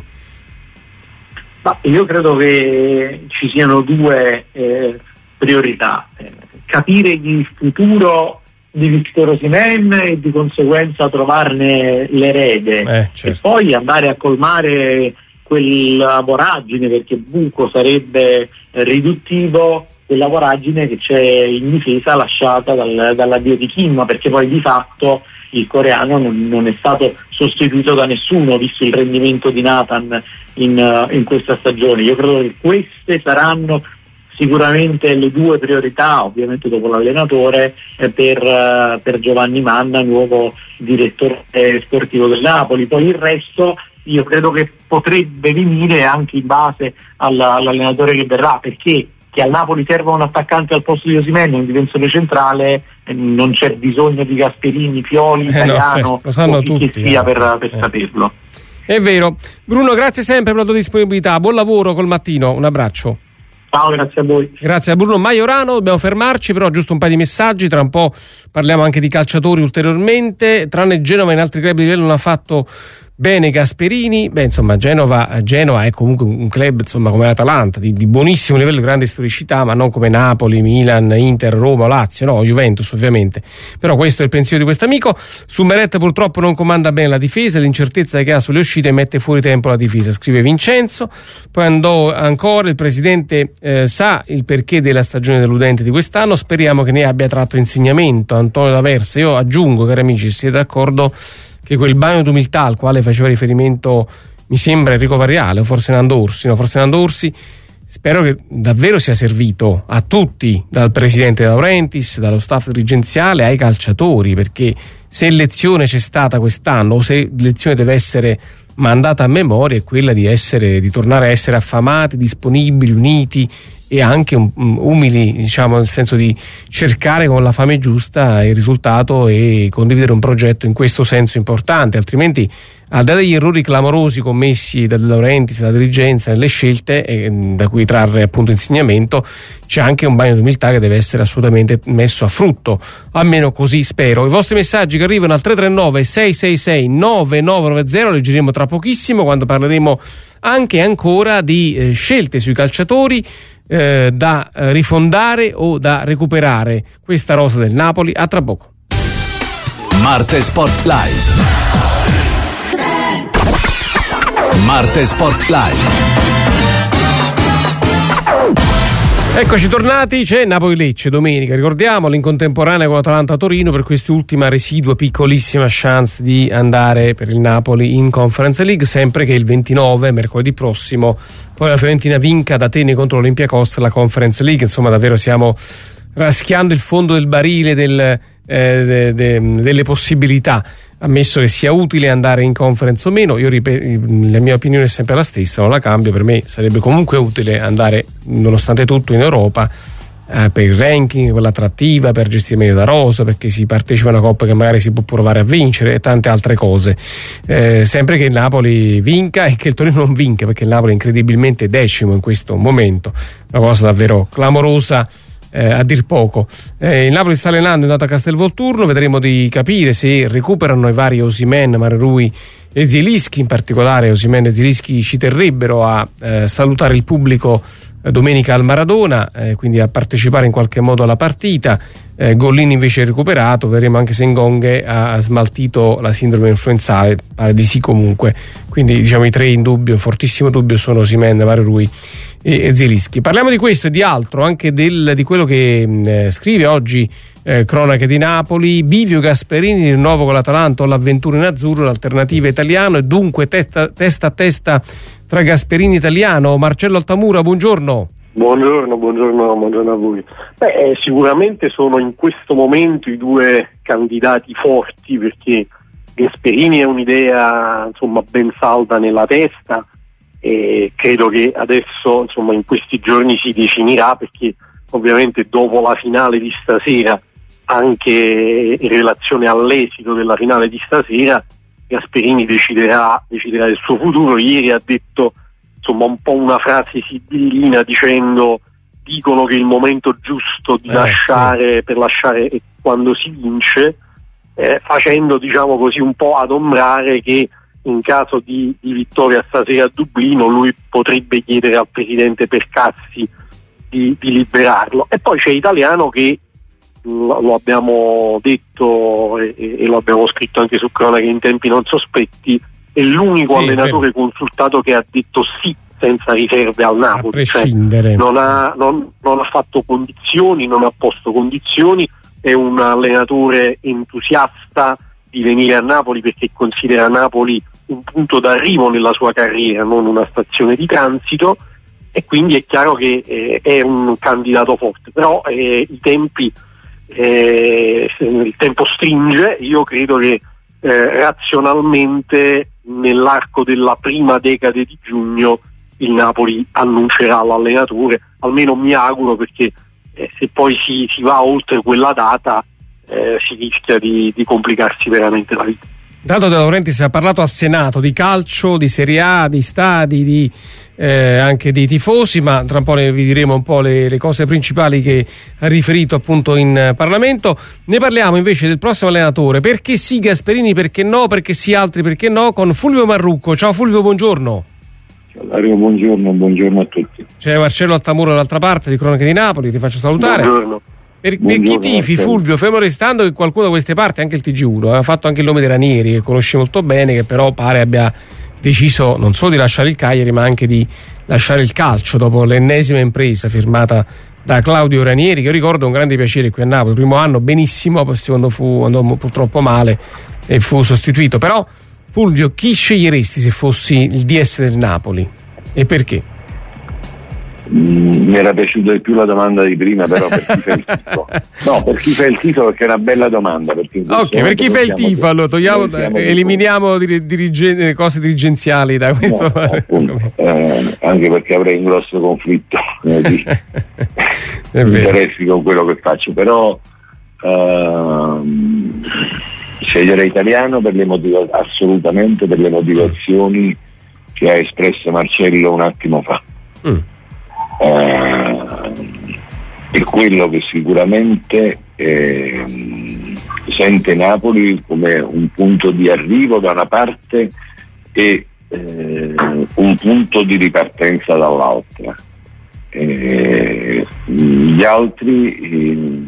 Ma io credo che ci siano 2 priorità: capire il futuro di Victor Osimhen e di conseguenza trovarne l'erede, certo. E poi andare a colmare quella voragine, perché buco sarebbe riduttivo, quella voragine che c'è in difesa lasciata dall'addio di Kim, perché poi di fatto il coreano non è stato sostituito da nessuno, visto il rendimento di Nathan in questa stagione. Io credo che queste saranno sicuramente le 2 priorità, ovviamente dopo l'allenatore, per Giovanni Manna, nuovo direttore sportivo del Napoli. Poi il resto io credo che potrebbe venire anche in base all'allenatore che verrà, perché che al Napoli serva un attaccante al posto di Osimhen, un difensore centrale, non c'è bisogno di Gasperini, Pioli, Italiano, lo sanno tutti, che sia per saperlo. È vero. Bruno, grazie sempre per la tua disponibilità, buon lavoro col mattino, un abbraccio. Ciao, grazie a voi. Grazie a Bruno Majorano, dobbiamo fermarci, però giusto un paio di messaggi, tra un po' parliamo anche di calciatori ulteriormente, tranne Genova in altri club di livello non ha fatto bene Gasperini. Insomma, Genova è comunque un club, insomma, come l'Atalanta, di buonissimo livello, di grande storicità, ma non come Napoli, Milan, Inter, Roma, Lazio, no, Juventus ovviamente. Però questo è il pensiero di questo amico. Su Meret purtroppo non comanda bene la difesa, l'incertezza che ha sulle uscite mette fuori tempo la difesa, scrive Vincenzo. Poi andò ancora, il presidente sa il perché della stagione deludente di quest'anno, speriamo che ne abbia tratto insegnamento. Antonio D'Aversa. Io aggiungo, cari amici, siete d'accordo che quel bagno d'umiltà al quale faceva riferimento, mi sembra Enrico Variale o forse Nando Orsi, spero che davvero sia servito a tutti, dal presidente De Laurentiis, dallo staff dirigenziale, ai calciatori, perché se lezione c'è stata quest'anno o se lezione deve essere mandata a memoria è quella di tornare a essere affamati, disponibili, uniti e anche umili, diciamo, nel senso di cercare con la fame giusta il risultato e condividere un progetto in questo senso importante, altrimenti al di là degli errori clamorosi commessi da De Laurentiis, dalla dirigenza, nelle scelte da cui trarre appunto insegnamento, c'è anche un bagno di umiltà che deve essere assolutamente messo a frutto, almeno così spero. I vostri messaggi che arrivano al 339 666 9990 leggeremo tra pochissimo, quando parleremo anche ancora di scelte sui calciatori da rifondare o da recuperare questa rosa del Napoli. A tra poco. Marte Sport Live. Marte Sport Live. Eccoci tornati, c'è Napoli-Lecce domenica, ricordiamolo, in contemporanea con Atalanta-Torino per quest'ultima residua piccolissima chance di andare per il Napoli in Conference League, sempre che il 29, mercoledì prossimo, poi la Fiorentina vinca ad Atene contro l'Olympiakos la Conference League. Insomma, davvero stiamo raschiando il fondo del barile delle possibilità, ammesso che sia utile andare in conference o meno. Io la mia opinione è sempre la stessa, non la cambio. Per me sarebbe comunque utile andare nonostante tutto in Europa, per il ranking, per l'attrattiva, per gestire meglio la rosa, perché si partecipa a una coppa che magari si può provare a vincere e tante altre cose, sempre che il Napoli vinca e che il Torino non vinca, perché il Napoli è incredibilmente decimo in questo momento, una cosa davvero clamorosa, a dir poco. Il Napoli sta allenando, è andato a Castelvolturno, vedremo di capire se recuperano i vari Osimhen, Mario Rui e Zielinski. In particolare Osimhen e Zielinski ci terrebbero a salutare il pubblico domenica al Maradona, quindi a partecipare in qualche modo alla partita. Gollini invece è recuperato, vedremo anche se Ngonghe ha smaltito la sindrome influenzale, pare di sì comunque, quindi diciamo i tre in dubbio, in fortissimo dubbio sono Osimhen, Mario Rui e Zielinski. Parliamo di questo e di altro, anche di quello che scrive oggi Cronache di Napoli. Bivio Gasperini, il nuovo con l'Atalanta o l'avventura in azzurro, l'alternativa italiano, e dunque testa a testa tra Gasperini italiano. Marcello Altamura, buongiorno. Buongiorno a voi. Sicuramente sono in questo momento i due candidati forti, perché Gasperini è un'idea ben salda nella testa, e credo che adesso in questi giorni si definirà, perché ovviamente dopo la finale di stasera, anche in relazione all'esito della finale di stasera, Gasperini deciderà del suo futuro. Ieri ha detto un po' una frase sibillina dicendo: dicono che il momento giusto di lasciare per lasciare è quando si vince, facendo così un po' adombrare che in caso di vittoria stasera a Dublino lui potrebbe chiedere al presidente Percassi di liberarlo. E poi c'è Italiano, che lo abbiamo detto e lo abbiamo scritto anche su Cronache in tempi non sospetti, è l'unico allenatore consultato che ha detto sì senza riserve al Napoli, a prescindere. Non ha fatto condizioni, non ha posto condizioni, è un allenatore entusiasta di venire a Napoli perché considera Napoli un punto d'arrivo nella sua carriera, non una stazione di transito, e quindi è chiaro che è un candidato forte. Però il tempo stringe. Io credo che razionalmente nell'arco della prima decade di giugno il Napoli annuncerà l'allenatore, almeno mi auguro, perché se poi si va oltre quella data si rischia di complicarsi veramente la vita. Dato De Laurentiis ha parlato al Senato di calcio, di Serie A, di stadi, anche di tifosi, ma tra un po' vi diremo un po' le cose principali che ha riferito appunto in Parlamento. Ne parliamo invece del prossimo allenatore. Perché sì Gasperini, perché no, perché sì altri, perché no, con Fulvio Marrucco. Ciao Fulvio, buongiorno. Ciao Dario, buongiorno a tutti. C'è Marcello Altamura dall'altra parte di Cronache di Napoli, ti faccio salutare. Buongiorno. Per chi tifi, Fulvio, fermo restando che qualcuno da queste parti, anche il TG1, aveva fatto anche il nome dei Ranieri, che conosci molto bene, che però pare abbia deciso non solo di lasciare il Cagliari, ma anche di lasciare il calcio dopo l'ennesima impresa firmata da Claudio Ranieri, che io ricordo un grande piacere qui a Napoli. Il primo anno benissimo, poi secondo andò purtroppo male e fu sostituito. Però Fulvio, chi sceglieresti se fossi il DS del Napoli e perché? Mi era piaciuta di più la domanda di prima, però per chi fa il tifo. No, per chi fa il tifo, perché è una bella domanda. Per chi fa il tifo, allora eliminiamo cose dirigenziali da questo. No, appunto, anche perché avrei un grosso conflitto di interessi con quello che faccio, però scegliere italiano per le assolutamente per le motivazioni che ha espresso Marcello un attimo fa. È quello che sicuramente sente Napoli come un punto di arrivo da una parte e un punto di ripartenza dall'altra. Gli altri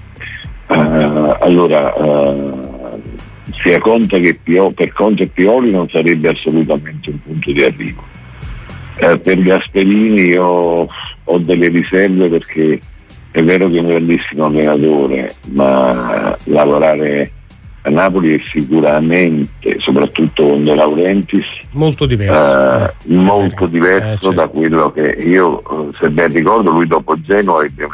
sia conta che per Conte e Pioli non sarebbe assolutamente un punto di arrivo. Per Gasperini io ho delle riserve, perché è vero che è un grandissimo allenatore, ma lavorare a Napoli è sicuramente, soprattutto con De Laurentiis, molto diverso, certo, da quello che io, se ben ricordo, lui dopo Genoa ebbe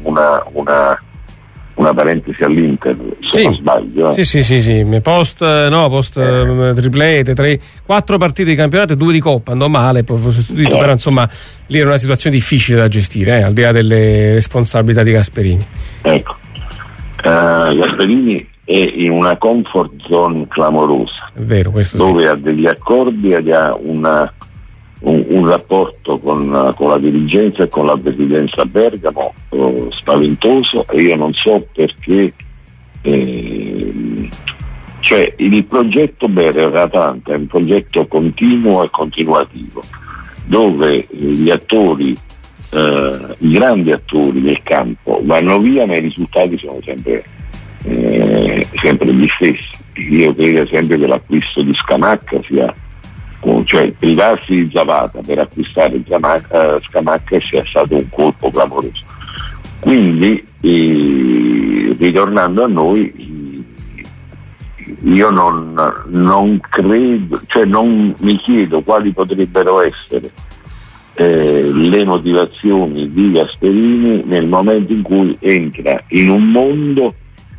una parentesi all'Inter, se non sbaglio. Sì. Post triplete, 4 partite di campionato e 2 di Coppa, andò male, poi fu sostituito, però insomma lì era una situazione difficile da gestire, al di là delle responsabilità di Gasperini. Ecco, Gasperini è in una comfort zone clamorosa, è vero, questo dove ha degli accordi ed ha un rapporto con la dirigenza e con la presidenza Bergamo spaventoso, e io non so perché cioè il progetto Atalanta è un progetto continuo e continuativo, dove gli attori, i grandi attori del campo vanno via, ma i risultati sono sempre gli stessi. Io credo sempre che l'acquisto di Scamacca sia, cioè privarsi di Zapata per acquistare Scamacca sia stato un colpo clamoroso. Quindi ritornando a noi, io non credo, cioè non mi chiedo quali potrebbero essere le motivazioni di Gasperini nel momento in cui entra in un mondo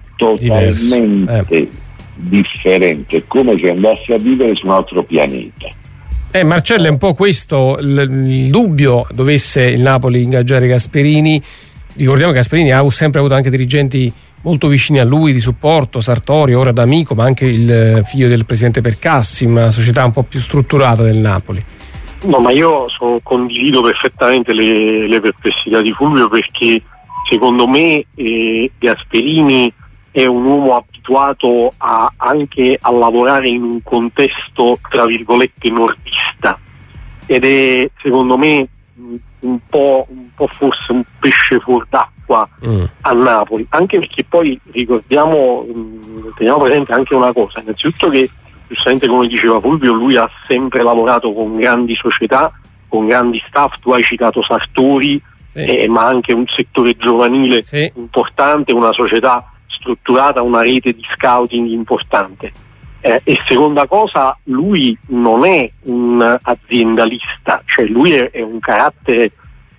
totalmente differente, come se andasse a vivere su un altro pianeta. Marcello, è un po' questo il dubbio dovesse il Napoli ingaggiare Gasperini. Ricordiamo che Gasperini ha sempre avuto anche dirigenti molto vicini a lui, di supporto, Sartori, ora da amico, ma anche il figlio del presidente Percassi, una società un po' più strutturata del Napoli. No, ma io condivido perfettamente le perplessità di Fulvio, perché secondo me Gasperini è un uomo abituato anche a lavorare in un contesto tra virgolette nordista, ed è secondo me un po' forse un pesce fuor d'acqua a Napoli, anche perché poi teniamo presente anche una cosa, innanzitutto che giustamente come diceva Fulvio, lui ha sempre lavorato con grandi società, con grandi staff. Tu hai citato Sartori, ma anche un settore giovanile importante, una società strutturata, una rete di scouting importante. E seconda cosa, lui non è un aziendalista, cioè lui è un carattere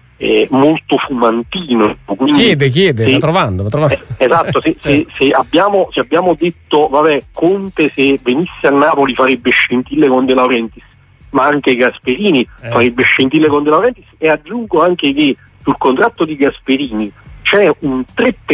molto fumantino. Chiede, va trovando. Esatto, se abbiamo detto, vabbè, Conte se venisse a Napoli farebbe scintille con De Laurentiis, ma anche Gasperini farebbe scintille con De Laurentiis, e aggiungo anche che sul contratto di Gasperini c'è un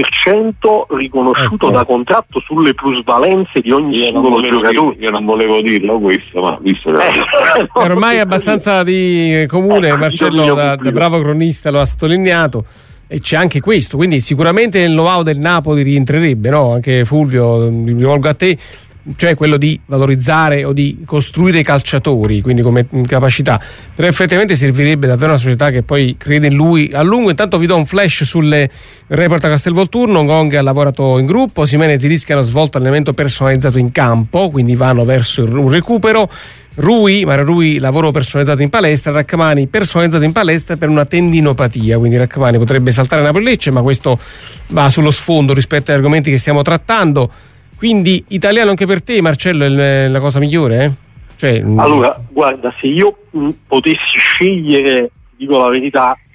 3% riconosciuto da contratto sulle plusvalenze di ogni singolo giocatore. Io non volevo dirlo questo, ma visto che ormai è abbastanza di comune, Marcello da bravo cronista lo ha sottolineato, e c'è anche questo, quindi sicuramente nel know-how del Napoli rientrerebbe, no? Anche Fulvio, mi rivolgo a te, cioè quello di valorizzare o di costruire i calciatori, quindi come capacità, però effettivamente servirebbe davvero una società che poi crede in lui a lungo. Intanto vi do un flash sulle report a Castelvolturno. Gong ha lavorato in gruppo, Osimhen e Zielinski hanno svolto allenamento personalizzato in campo, quindi vanno verso un recupero. Mario Rui lavoro personalizzato in palestra, Rachmani personalizzato in palestra per una tendinopatia, quindi Rachmani potrebbe saltare Napoli-Lecce, ma questo va sullo sfondo rispetto agli argomenti che stiamo trattando. Quindi italiano anche per te, Marcello, è la cosa migliore? Allora, guarda, se io potessi scegliere, dico la verità,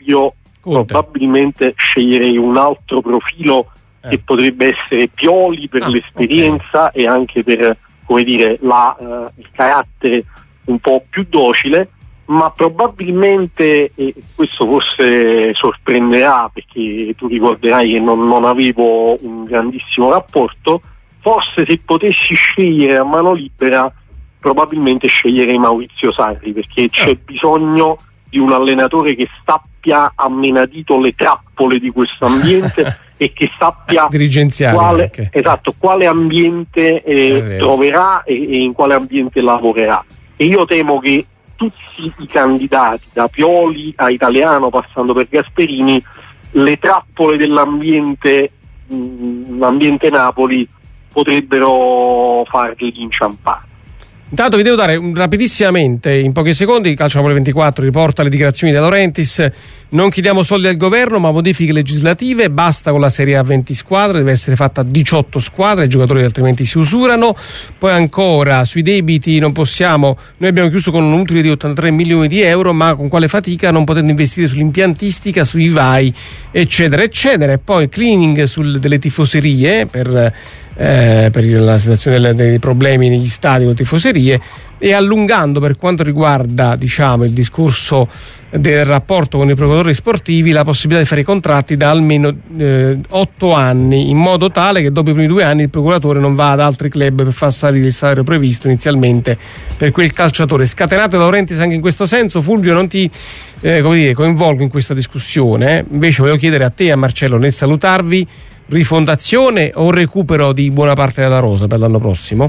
io probabilmente sceglierei un altro profilo che potrebbe essere Pioli per l'esperienza e anche per, come dire, il carattere un po' più docile, ma probabilmente, e questo forse sorprenderà perché tu ricorderai che non avevo un grandissimo rapporto, forse se potessi scegliere a mano libera probabilmente sceglierei Maurizio Sarri, perché c'è bisogno di un allenatore che sappia a menadito le trappole di questo ambiente e che sappia quale ambiente troverà e in quale ambiente lavorerà. E io temo che tutti i candidati, da Pioli a Italiano passando per Gasperini, le trappole dell'ambiente l'ambiente Napoli potrebbero farli inciampare. Intanto vi devo dare rapidissimamente, in pochi secondi, Calcio Napoli 24 riporta le dichiarazioni di De Laurentiis: non chiediamo soldi al governo ma modifiche legislative, basta con la Serie A 20 squadre, deve essere fatta 18 squadre, i giocatori altrimenti si usurano. Poi ancora sui debiti non possiamo, noi abbiamo chiuso con un utile di 83 milioni di euro, ma con quale fatica, non potendo investire sull'impiantistica, sui VAI, eccetera eccetera. E poi cleaning delle tifoserie per la situazione dei problemi negli stadi con le tifoserie, e allungando per quanto riguarda, diciamo, il discorso del rapporto con i procuratori sportivi, la possibilità di fare i contratti da almeno 8 anni, in modo tale che dopo i primi 2 anni il procuratore non va ad altri club per far salire il salario previsto inizialmente per quel calciatore. Scatenato Da Laurentiis anche in questo senso. Fulvio, non ti coinvolgo in questa discussione, invece volevo chiedere a te e a Marcello, nel salutarvi, rifondazione o recupero di buona parte della rosa per l'anno prossimo?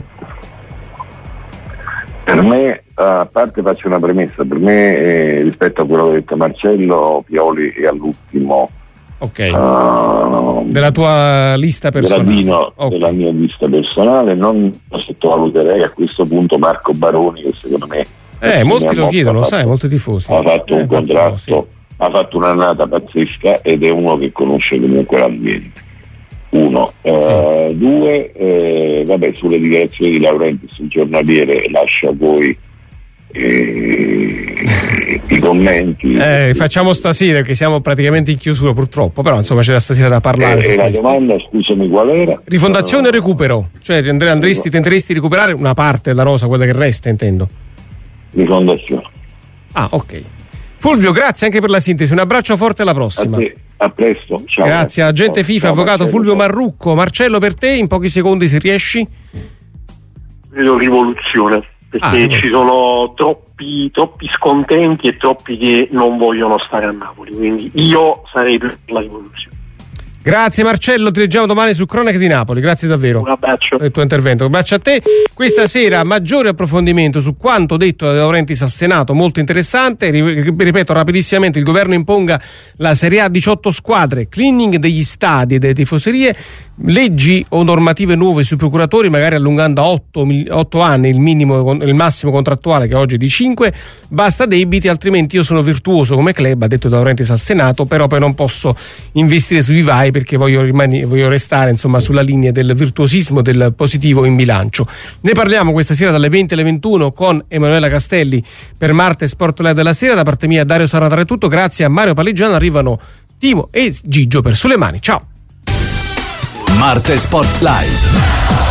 Per me, a parte faccio una premessa, per me rispetto a quello che ha detto Marcello, Pioli è all'ultimo della tua lista personale, della mia lista personale. Non sottovaluterei a questo punto Marco Baroni, che secondo me molti lo chiedono, sai, molti tifosi, ha fatto un contratto, ha fatto un'annata pazzesca ed è uno che conosce comunque l'ambiente. 1, 2, vabbè, sulle dichiarazioni di Laurentiis, il giornaliere, lascia poi i commenti. Facciamo stasera, perché siamo praticamente in chiusura purtroppo, però insomma c'è stasera da parlare. E la domanda, scusami, qual era? Rifondazione o recupero? Cioè tenteresti di recuperare una parte della rosa, quella che resta, intendo. Rifondazione. Ah, ok. Fulvio, grazie anche per la sintesi, un abbraccio forte, alla prossima. A presto, ciao. Grazie, agente FIFA, avvocato Marcello, Fulvio Marrucco. Marcello, per te, in pochi secondi, se riesci? Vedo rivoluzione, perché ci sono troppi scontenti e troppi che non vogliono stare a Napoli, quindi io sarei per la rivoluzione. Grazie Marcello, ti leggiamo domani su Cronache di Napoli, grazie davvero. Un abbraccio. Per il tuo intervento, un abbraccio a te. Questa sera maggiore approfondimento su quanto detto da De Laurentiis al Senato, molto interessante. Ripeto rapidissimamente: il governo imponga la Serie A 18 squadre, cleaning degli stadi e delle tifoserie, leggi o normative nuove sui procuratori, magari allungando a 8 anni il massimo contrattuale, che oggi è di 5, basta debiti, altrimenti io sono virtuoso come club, ha detto De Laurentiis al Senato, però poi non posso investire sui VAI perché voglio restare insomma sulla linea del virtuosismo, del positivo in bilancio. Ne parliamo questa sera dalle 20 alle 21 con Emanuela Castelli per Marte Sport Live della sera. Da parte mia, Dario Sarnataro è tutto, grazie a Mario Paligiano, arrivano Timo e Gigio per Sulle Mani. Ciao. Marte Sport Live.